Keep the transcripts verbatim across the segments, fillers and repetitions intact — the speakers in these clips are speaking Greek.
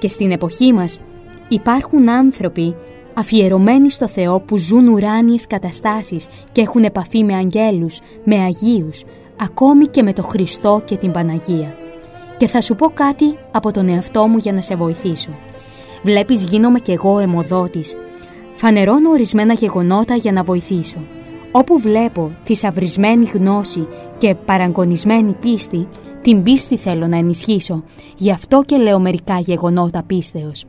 Και στην εποχή μας υπάρχουν άνθρωποι αφιερωμένοι στο Θεό που ζουν ουράνιες καταστάσεις και έχουν επαφή με αγγέλους, με αγίους, ακόμη και με τον Χριστό και την Παναγία. Και θα σου πω κάτι από τον εαυτό μου για να σε βοηθήσω. Βλέπεις, γίνομαι κι εγώ αιμοδότης. Φανερώνω ορισμένα γεγονότα για να βοηθήσω. Όπου βλέπω θησαυρισμένη γνώση και παραγκονισμένη πίστη, την πίστη θέλω να ενισχύσω. Γι' αυτό και λέω μερικά γεγονότα πίστεως.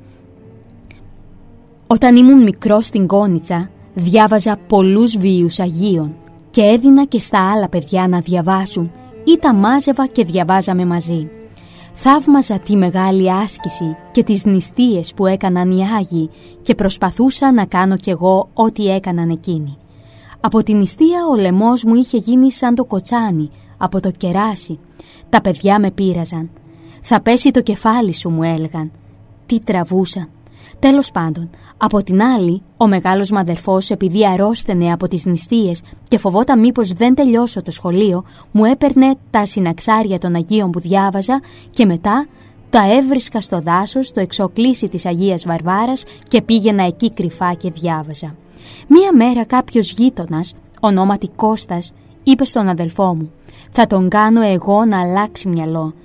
Όταν ήμουν μικρός στην Κόνιτσα, διάβαζα πολλούς βίους Αγίων και έδινα και στα άλλα παιδιά να διαβάσουν ή τα μάζευα και διαβάζαμε μαζί. Θαύμαζα τη μεγάλη άσκηση και τις νηστείες που έκαναν οι Άγιοι και προσπαθούσα να κάνω κι εγώ ό,τι έκαναν εκείνοι. Από την νηστεία ο λαιμός μου είχε γίνει σαν το κοτσάνι, από το κεράσι. Τα παιδιά με πείραζαν. «Θα πέσει το κεφάλι σου», μου έλεγαν. Τι τραβούσα. Τέλος πάντων, από την άλλη, ο μεγάλος μου αδερφός, επειδή αρρώστενε από τις νηστείες και φοβόταν μήπως δεν τελειώσω το σχολείο, μου έπαιρνε τα συναξάρια των Αγίων που διάβαζα και μετά τα έβρισκα στο δάσος, στο εξοκλήσι της Αγίας Βαρβάρας και πήγαινα εκεί κρυφά και διάβαζα. Μία μέρα κάποιος γείτονας, ονόματι Κώστας, είπε στον αδελφό μου: «Θα τον κάνω εγώ να αλλάξει μυαλό,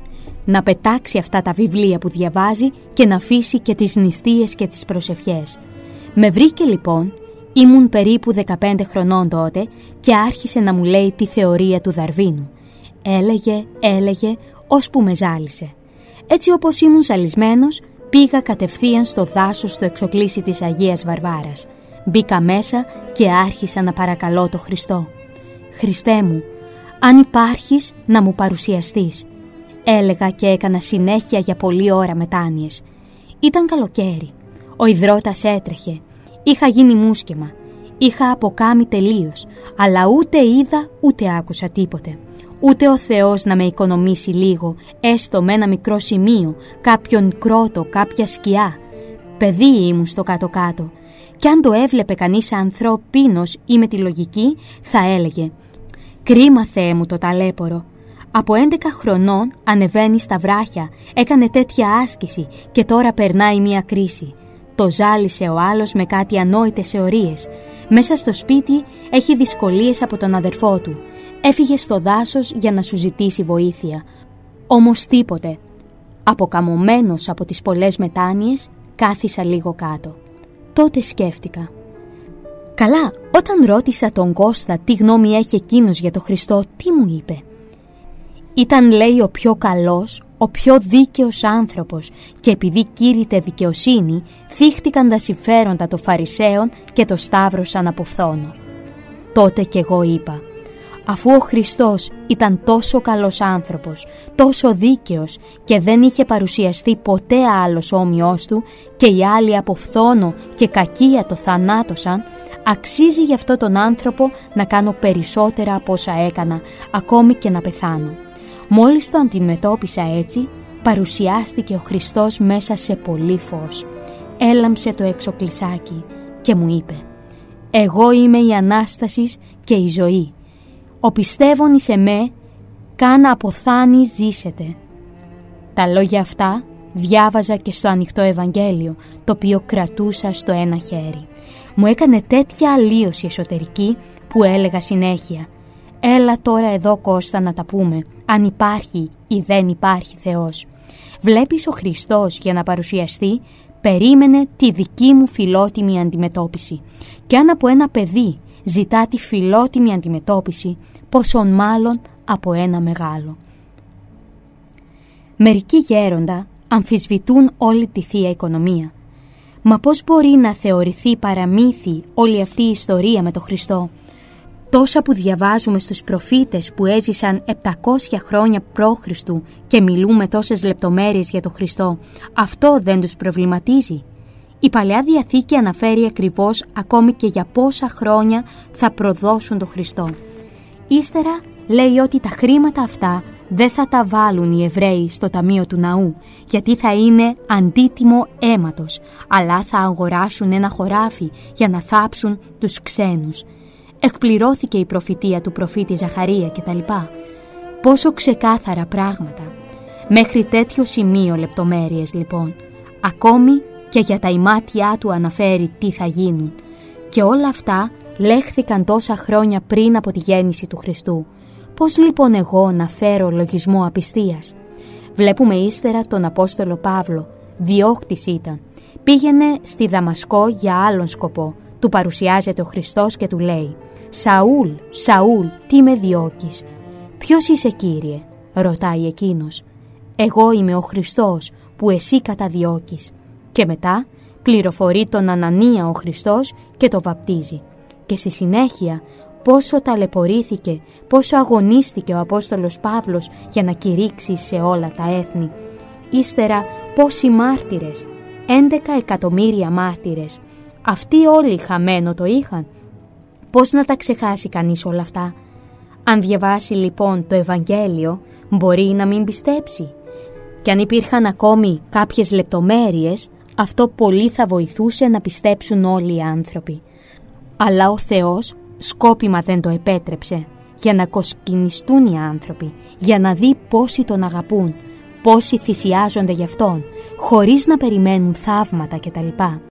να πετάξει αυτά τα βιβλία που διαβάζει και να αφήσει και τις νηστείες και τις προσευχές». Με βρήκε λοιπόν, ήμουν περίπου δεκαπέντε χρονών τότε και άρχισε να μου λέει τη θεωρία του Δαρβίνου. Έλεγε, έλεγε, ώσπου με ζάλισε. Έτσι όπως ήμουν ζαλισμένος, πήγα κατευθείαν στο δάσος στο εξοκλήσι της Αγίας Βαρβάρας. Μπήκα μέσα και άρχισα να παρακαλώ το Χριστό. «Χριστέ μου, αν υπάρχεις να μου παρουσιαστείς», έλεγα και έκανα συνέχεια για πολλή ώρα μετάνοιες. Ήταν καλοκαίρι. Ο υδρότας έτρεχε. Είχα γίνει μουσκεμα. Είχα αποκάμει τελείως. Αλλά ούτε είδα ούτε άκουσα τίποτε. Ούτε ο Θεός να με οικονομήσει λίγο, έστω με ένα μικρό σημείο, κάποιον κρότο, κάποια σκιά. Παιδί ήμουν στο κάτω-κάτω. Κι αν το έβλεπε κανείς ανθρωπίνος ή με τη λογική, θα έλεγε: «Κρίμα, Θεέ μου, το ταλέπορο». Από έντεκα χρονών ανεβαίνει στα βράχια, έκανε τέτοια άσκηση και τώρα περνάει μια κρίση. Το ζάλισε ο άλλος με κάτι ανόητες αιωρίες. Μέσα στο σπίτι έχει δυσκολίες από τον αδερφό του. Έφυγε στο δάσος για να σου ζητήσει βοήθεια. Όμως τίποτε. Αποκαμωμένος από τις πολλές μετάνοιες, κάθισα λίγο κάτω. Τότε σκέφτηκα. Καλά, όταν ρώτησα τον Κώστα τι γνώμη έχει εκείνος για τον Χριστό, τι μου είπε? Ήταν, λέει, ο πιο καλός, ο πιο δίκαιος άνθρωπος και επειδή κήρυτε δικαιοσύνη, θύχτηκαν τα συμφέροντα των Φαρισαίων και το σταύρωσαν από φθόνο. Τότε κι εγώ είπα, αφού ο Χριστός ήταν τόσο καλός άνθρωπος, τόσο δίκαιος και δεν είχε παρουσιαστεί ποτέ άλλος όμοιος του και οι άλλοι από φθόνο και κακία το θανάτωσαν, αξίζει γι' αυτό τον άνθρωπο να κάνω περισσότερα από όσα έκανα, ακόμη και να πεθάνω. Μόλις το αντιμετώπισα έτσι, παρουσιάστηκε ο Χριστός μέσα σε πολύ φως. Έλαμψε το εξοκλισάκι και μου είπε, «Εγώ είμαι η Ανάστασης και η ζωή. Ο πιστεύων εις εμέ, καν αποθάνει ζήσετε». Τα λόγια αυτά διάβαζα και στο ανοιχτό Ευαγγέλιο, το οποίο κρατούσα στο ένα χέρι. Μου έκανε τέτοια αλλίωση εσωτερική που έλεγα συνέχεια, «Έλα τώρα εδώ, Κώστα, να τα πούμε, αν υπάρχει ή δεν υπάρχει Θεός». Βλέπεις, ο Χριστός για να παρουσιαστεί περίμενε τη δική μου φιλότιμη αντιμετώπιση. Και αν από ένα παιδί ζητά τη φιλότιμη αντιμετώπιση, πόσο μάλλον από ένα μεγάλο. Μερικοί γέροντα αμφισβητούν όλη τη Θεία Οικονομία. Μα πώς μπορεί να θεωρηθεί παραμύθι όλη αυτή η ιστορία με τον Χριστό? Τόσα που διαβάζουμε στους προφήτες που έζησαν επτακόσια χρόνια π.Χ. και μιλούμε τόσες λεπτομέρειες για τον Χριστό, αυτό δεν τους προβληματίζει? Η Παλαιά Διαθήκη αναφέρει ακριβώς ακόμη και για πόσα χρόνια θα προδώσουν τον Χριστό. Ύστερα λέει ότι τα χρήματα αυτά δεν θα τα βάλουν οι Εβραίοι στο ταμείο του ναού, γιατί θα είναι αντίτιμο αίματος, αλλά θα αγοράσουν ένα χωράφι για να θάψουν τους ξένους. Εκπληρώθηκε η προφητεία του προφήτη Ζαχαρία κτλ. Πόσο ξεκάθαρα πράγματα. Μέχρι τέτοιο σημείο λεπτομέρειες λοιπόν. Ακόμη και για τα ημάτια του αναφέρει τι θα γίνουν. Και όλα αυτά λέχθηκαν τόσα χρόνια πριν από τη γέννηση του Χριστού. Πώς λοιπόν εγώ να φέρω λογισμό απιστίας? Βλέπουμε ύστερα τον Απόστολο Παύλο, διώκτης ήταν. Πήγαινε στη Δαμασκό για άλλον σκοπό. Του παρουσιάζεται ο Χριστός και του λέει: «Σαούλ, Σαούλ, τι με διώκεις?» «Ποιος είσαι, Κύριε?» ρωτάει εκείνος. «Εγώ είμαι ο Χριστός που εσύ καταδιώκεις». Και μετά πληροφορεί τον Ανανία ο Χριστός και το βαπτίζει. Και στη συνέχεια πόσο ταλαιπωρήθηκε, πόσο αγωνίστηκε ο Απόστολος Παύλος για να κηρύξει σε όλα τα έθνη. Ύστερα πόσοι μάρτυρες, έντεκα εκατομμύρια μάρτυρες. Αυτοί όλοι χαμένο το είχαν. Πώς να τα ξεχάσει κανείς όλα αυτά? Αν διαβάσει λοιπόν το Ευαγγέλιο, μπορεί να μην πιστέψει. Και αν υπήρχαν ακόμη κάποιες λεπτομέρειες, αυτό πολύ θα βοηθούσε να πιστέψουν όλοι οι άνθρωποι. Αλλά ο Θεός σκόπιμα δεν το επέτρεψε, για να κοσκινιστούν οι άνθρωποι, για να δει πόσοι τον αγαπούν, πόσοι θυσιάζονται γι' αυτόν, χωρίς να περιμένουν θαύματα κτλ.